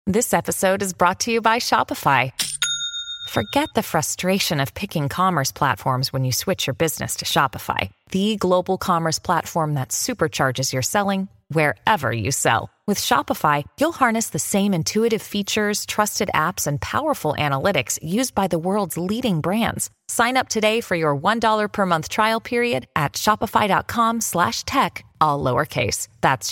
This episode is brought to you by Shopify. Forget the frustration of picking commerce platforms when you switch your business to Shopify, the global commerce platform that supercharges your selling wherever you sell. With Shopify, you'll harness the same intuitive features, trusted apps, and powerful analytics used by the world's leading brands. Sign up today for your $1 per month trial period at shopify.com/tech, all lowercase. That's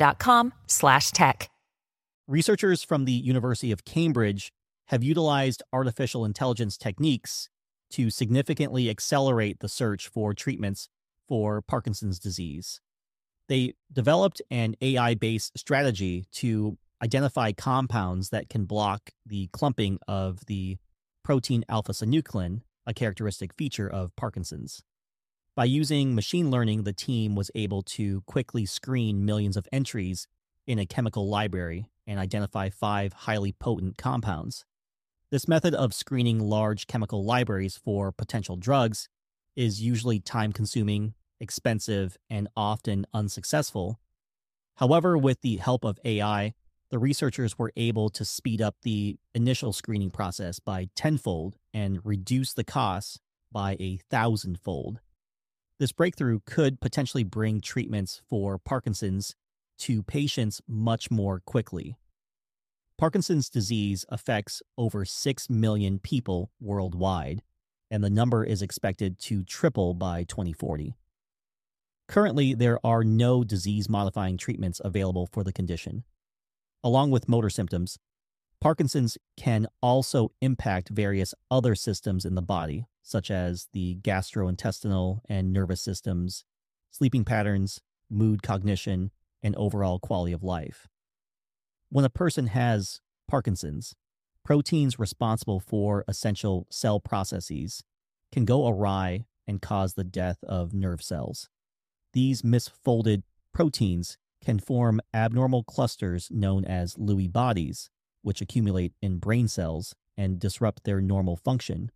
shopify.com/tech. Researchers from the University of Cambridge have utilized artificial intelligence techniques to significantly accelerate the search for treatments for Parkinson's disease. They developed an AI-based strategy to identify compounds that can block the clumping of the protein alpha-synuclein, a characteristic feature of Parkinson's. By using machine learning, the team was able to quickly screen millions of entries in a chemical library and identify 5 highly potent compounds. This method of screening large chemical libraries for potential drugs is usually time-consuming, expensive, and often unsuccessful. However, with the help of AI, the researchers were able to speed up the initial screening process by tenfold and reduce the costs by 1,000-fold. This breakthrough could potentially bring treatments for Parkinson's to patients much more quickly. Parkinson's disease affects over 6 million people worldwide, and the number is expected to triple by 2040. Currently, there are no disease-modifying treatments available for the condition. Along with motor symptoms, Parkinson's can also impact various other systems in the body, such as the gastrointestinal and nervous systems, sleeping patterns, mood, cognition, and overall quality of life. When a person has Parkinson's, proteins responsible for essential cell processes can go awry and cause the death of nerve cells. These misfolded proteins can form abnormal clusters known as Lewy bodies, which accumulate in brain cells and disrupt their normal function.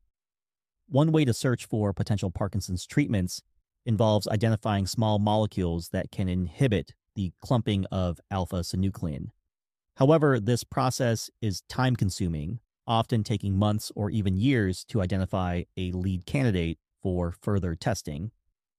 One way to search for potential Parkinson's treatments involves identifying small molecules that can inhibit the clumping of alpha-synuclein. However, this process is time-consuming, often taking months or even years to identify a lead candidate for further testing.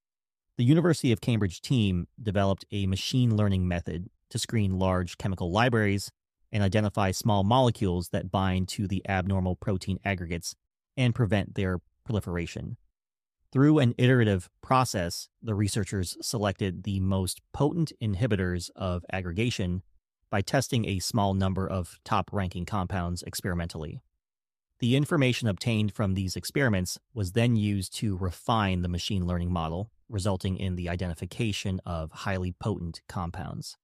The University of Cambridge team developed a machine learning method to screen large chemical libraries and identify small molecules that bind to the abnormal protein aggregates and prevent their proliferation. Through an iterative process, the researchers selected the most potent inhibitors of aggregation by testing a small number of top-ranking compounds experimentally. The information obtained from these experiments was then used to refine the machine learning model, resulting in the identification of highly potent compounds.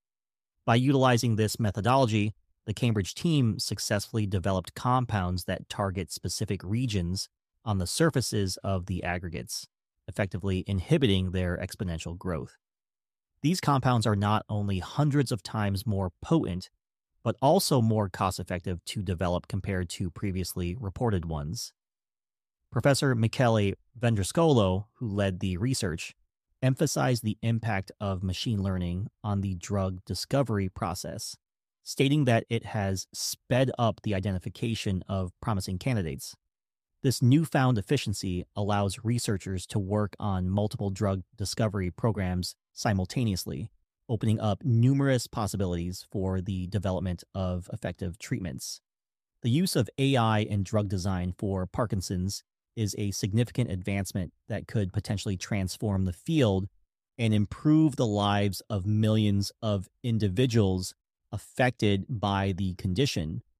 By utilizing this methodology, the Cambridge team successfully developed compounds that target specific regions on the surfaces of the aggregates, effectively inhibiting their exponential growth. These compounds are not only hundreds of times more potent, but also more cost-effective to develop compared to previously reported ones. Professor Michele Vendruscolo, who led the research, emphasized the impact of machine learning on the drug discovery process, stating that it has sped up the identification of promising candidates. This newfound efficiency allows researchers to work on multiple drug discovery programs simultaneously, opening up numerous possibilities for the development of effective treatments. The use of AI in drug design for Parkinson's is a significant advancement that could potentially transform the field and improve the lives of millions of individuals affected by the condition.